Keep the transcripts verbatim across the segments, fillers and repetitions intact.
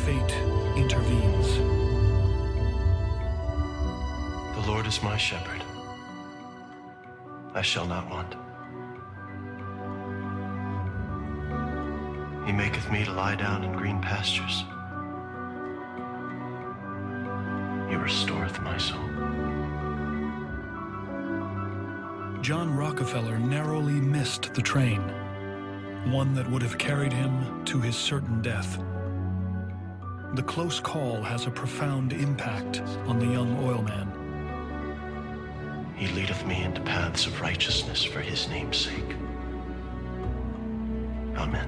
fate intervenes. The Lord is my shepherd. I shall not want. He maketh me to lie down in green pastures. He restoreth my soul. John Rockefeller narrowly missed the train, one that would have carried him to his certain death. The close call has a profound impact on the young oilman. He leadeth me into paths of righteousness for his name's sake. Amen.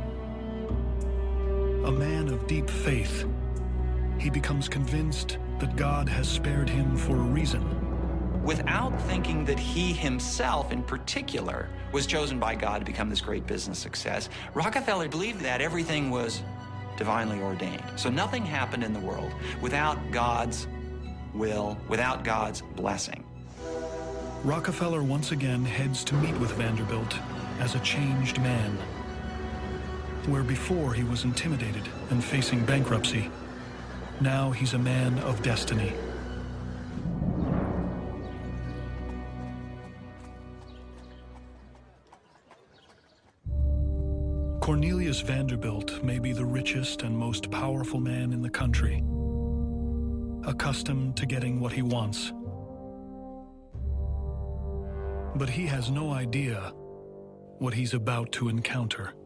A man of deep faith, he becomes convinced that God has spared him for a reason. Without thinking that he himself in particular was chosen by God to become this great business success, Rockefeller believed that everything was divinely ordained. So nothing happened in the world without God's will, without God's blessing. Rockefeller once again heads to meet with Vanderbilt as a changed man. Where before he was intimidated and facing bankruptcy, now he's a man of destiny. Cornelius Vanderbilt may be the richest and most powerful man in the country, accustomed to getting what he wants. But he has no idea what he's about to encounter.